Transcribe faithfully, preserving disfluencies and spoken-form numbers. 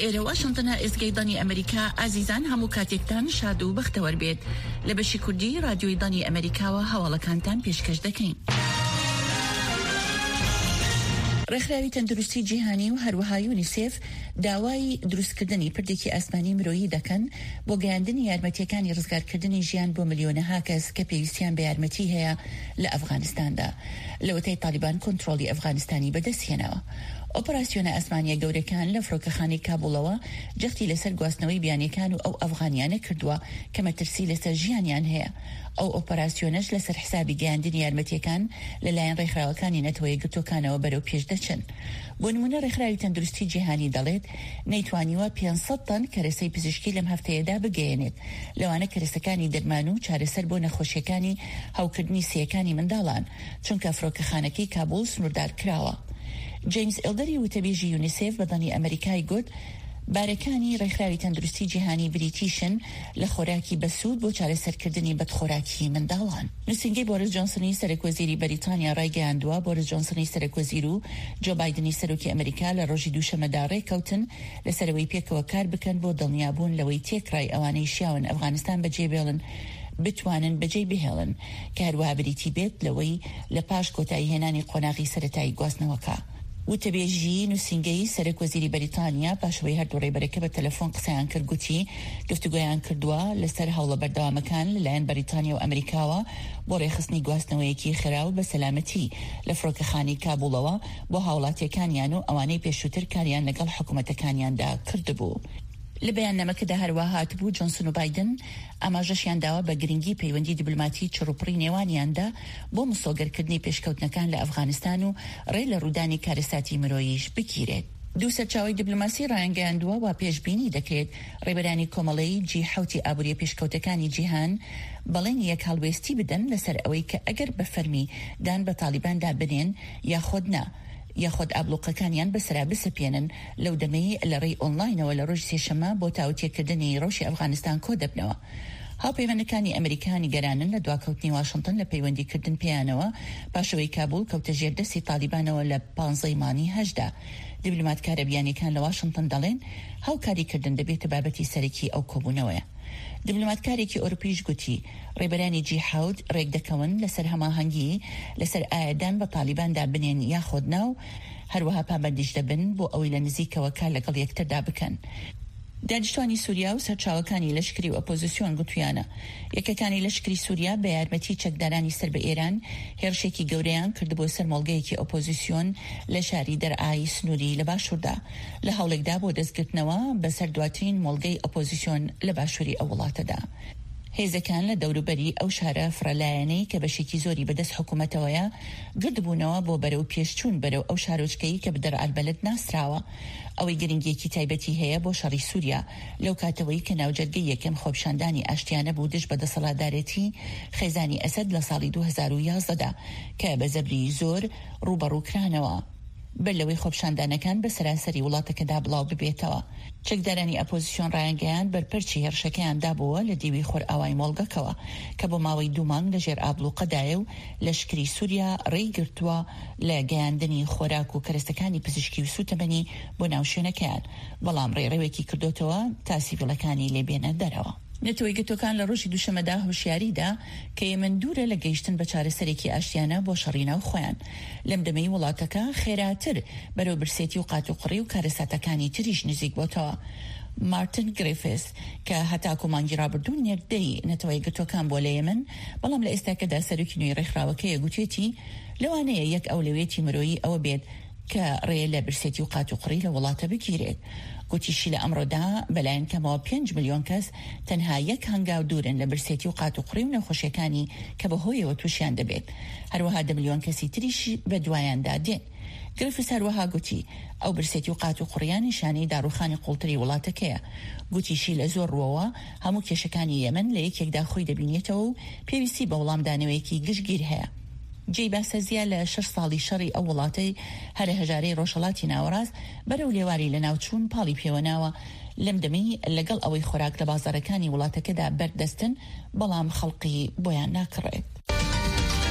ئێرە واشنتنە ئێزگەی دانی ئەمریکا ئازیزان هەموو کاتێکتان شاد و بەختەوەر بێت لە بەشی کوردی رادیۆی دانی ئەمریکاوە هەواڵەکانتان پێشکەش دەکەین. ڕێکخراوی تەندروستی جیهانی و هەروەها یونیسف داوای دروستکردنی پردێکی ئاسمانی مرۆیی دەکەن بۆ گەیاندنی یارمەتیەکانی ڕزگارکردنی ژیان بۆ ملیۆنەها کەس کە پێویستیان بە یارمەتی هەیە لە ئەفغانستاندا لەوەتای تالیبان کۆنتڕۆڵی ئەفغانستانی بەدەستهێنەوە. ئۆپەراسیۆنە ئەسمانیە گەورەکان لە فڕۆکەخانەی کابوڵەوە جەختی لەسەر گواستنەوەی بیانیەکان و ئەو ئەفغانیانە کردووە کە مەترسی لەسەر ژیانیان هەیە. ئەو ئۆپەراسیۆنەش لەسەر حسابی گەیاندنی یارمەتیەکان لەلایەن ڕێکخراوەکانی نەتەوە یەکگرتوەکانەوە بەرەو پێش دەچن. بۆ نمونە ڕێکخراوی تەندروستی جیهانی دەڵێت نەیتوانیوە پێنج سەد تەن کەرەسەی پزیشکی لەم هەفتەیەدا بگەیەنێت، لەوانە کەرەسەکانی دەرمان و چارەسەر بۆ نەخۆشیەکانی هاوکردنی سیەکانی منداڵان، چونکە فڕۆکەخانەکەی کابوڵ سنووردار کراوە. جیمز ئێلدەری وتەبێژی یونیسف بەدانی ئەمریکای گوت بارەکانی ڕێکخراوی تەندروستی جیهانی بریتیشن لە خۆراکی بەسوود بۆ چارەسەرکردنی بەدخۆراکی منداڵان. نووسینگەی بۆرس جۆنسنی سەرۆکوەزیری بەریتانیا ڕایگەیاندووە بۆرس جۆنسنی سەرۆکوەزیر و جۆ بایدنی سەرۆکی ئەمریکا لە ڕۆژی دووشەمەدا ڕێکەوتن لەسەرەوەی پێکەوە کار بکەن بۆ دڵنیابوون لەوەی تێکڕای ئەوانەی شیاون ئەفغانستان بەجێبێڵن بتوانن بەجێ بهێڵن کە هەروەها بریتی بێت لەوەی لە پاش کۆتایی هێنانی قۆناغی سەرەتایی گواستنەوەکە. وتەبێژی نووسینگەی سەرۆکوەزیری بەریتانیا پاشەوەی هەردوو ڕێبەرەکە بە تەلەفۆن قسەیان کرد گوتی گفتوگۆیان کردووە لەسەر هەوڵە بەردەوامەکان لەلایەن بەریتانیا و ئەمریکاوە بۆ ڕێخستنی گواستنەوەیەکی خراو بە سەلامەتی لە فڕۆکەخانەی کابوڵەوە بۆ هاوڵاتیەکانیان و ئەوانەی پێشووتر کاریان لەگەڵ حکوومەتەکانیاندا کردبوو. لە بەیاننامەکەدا هەروە هاتبوو جۆنسن و بایدن ئاماژەشیان داوە بە گرنگی پەیوەندی دیبلۆماتی چڕوپڕی نێوانیاندا بۆ مسۆگەرکردنی پێشکەوتنەکان لە ئەفغانستان و ڕێ لە ڕوودانی کارەساتی مرۆییش بگیرێت. دوو سەرچاوی دیبلۆماسی ڕایانگەیاندووە و پێشبینی دەکرێت ڕێبەرانی کۆمەڵەی جی حوتی ئابووریە پێشکەوتەکانی جیهان بەڵێن یەک هەڵوێستی بدەن لەسەر ئەوەی کە ئەگەر بە فەرمی دان بە تالیباندا بنێن یاخۆد نا یاخۆد ئابلوقەکانیان بەسرا بسەپێنن لەو دەمەی لە ڕێی ئۆنلاینەوە لە ڕۆژ سێشەمە بۆ تاوتێکردنی ڕۆژی ئەفغانستان کۆ دەبنەوە. هاوپەیوەندەکانی ئەمریکانی گەرانن لە دواکەوتنی واشنتن لە پەیوەندیکردن پێیانەوە پاشەوەی کابوڵ کەوتە ژێردەستی تالیبانەوە لە پانزەی مانگی هەژدا. دیبلۆماتکارە بیانیەکان لە واشنتن دەڵێن هاوکاریکردن دەبێتە بابەتی سەرەکی ئەو کۆبوونەوەیە. دیبلۆماتکارێکی ئۆروپیش گوتی ڕێبەرانی جی حەوت ڕێک دەکەون لەسەر هەماهەنگی لەسەر ئایەدان بە تالیباندا بنێن یاخۆد ناو، هەروەها پابەندیش دەبن بۆ ئەوەی لە نزیکەوە کار لەگەڵ یەکتردا بکەن. دانیشتوانی سووریا و سەرچاوەکانی لەشکری و ئۆپۆزیسیۆن گوتویانە یەکەکانی لەشکری سووریا بە یارمەتی چەکدارانی سەر بە ئێران هێرشێکی گەورەیان کردبوو سەر مۆڵگەیەکی ئۆپۆزیسیۆن لە شاری دەرعای سنووری لە باشووردا لە هەوڵێکدا بۆ دەستگرتنەوە بەسەر دواترین مۆڵگەی ئۆپۆزیسیۆن لە باشووری ئەو وڵاتەدا. هێزەکان لە دەوروبەری ئەو شارە فرەلایەنەی کە بەشێکی زۆری بەدەست حکوومەتەوەیە گردبوونەوە بۆ بەرەو پێشچوون بەرەو ئەو شارۆچکەی کە بەدەرعەلبەلد ناسراوە، ئەوەی گرنگیەکی تایبەتی هەیە بۆ شەڕی سووریا لەو کاتەوەی کە ناوجەرگەی یەکەم خۆپشاندانی ئاشتیانە بوو دژ بە دەسەڵاتدارەتی خێزانی ئەسەد لە ساڵی دوو هەزار و یازدەدا کە بە زەبری زۆر ڕوبەڕووکرانەوە بەر لەوەی خۆپشاندانەکان بە سەرانسەری وڵاتەکەدا بڵاو ببێتەوە. چەکدارانی ئەپۆزیسیۆن ڕایانگەیان بەرپەرچی هێرشەکەیاندا بووە لە دیوی خۆر ئاوای مۆڵگەکەوە کە بۆ ماوەی دوو مانگ لەژێر ئابلوقەدایە و لەشکری سووریا ڕێگرتووە لە گەیاندنی خۆراک و کەرەستەکانی پزیشکی و سوتەمەنی بۆ ناوشوێنەکەیان، بەڵام ڕێڕەوێکی کردوتەوە تا سیڤڵەکانی لێبێنە دەرەوە. نەتەوەی گرتوەکان لە ڕۆژی دووشەمەدا هۆشیاریدا کە یەمەن دوورە لە گەیشتن بە چارەسەرێکی ئاشتیانە بۆ شەڕی ناو خۆیان. لەم دەمەی وڵاتەکە خێراتر بەرەو برسێتی و قاتوقڕی و کارەساتەکانی تریش نزیک بۆتەوە. مارتن گریفیس کە هەتاکو مانگی ڕابردوو نێردەی نەتەوەی گرتوەکان بۆ لە یەمەن، بەڵام لە ئێستاکەدا سەرۆکی نوێی ڕێکخراوەکەیە گوتێتی لەوانەیە یەک ئەولەوێتی مرۆیی ئەوە بێت کە ڕێ لە برسێتی و قاتوقڕی لە وڵاتە بگیرێت. گوتیشی لە ئەمڕۆدا بەلایەن کەمەوە پێنج ملیۆن کەس تەنها یەک هەنگاو دوورن لە برسێتی و قاتوقڕی و نەخۆشیەکانی کە بەهۆیەوە تووشیان دەبێت، هەروەها دە ملیۆن کەسی تریشی بە دوایاندا دێن. گرفس هەروەها گوتی ئەو برسێتی و قاتوقڕیان نیشانەی داڕوخانی قوڵتری وڵاتەکەیە. گوتیشی لە زۆر ڕۆوە هەموو کێشەکانی یەمەن لە یەکێکدا خۆی دەبینێتەوە و پێویستی بە وەڵامدانەوەیەکی گشتگیر هەیە. جێی باسەزیە لە شەش ساڵی شەڕی ئەو وڵاتەی هەرە هەژارەی ڕۆژهەڵاتی ناوەڕاست بەرەو لێواری لە ناوچوون پاڵی پێوەناوە لەم دەمەی لەگەڵ ئەوەی خۆراک لە بازارەکانی وڵاتەکەدا بەردەستن، بەڵام خەڵقی بۆیان ناکڕێت.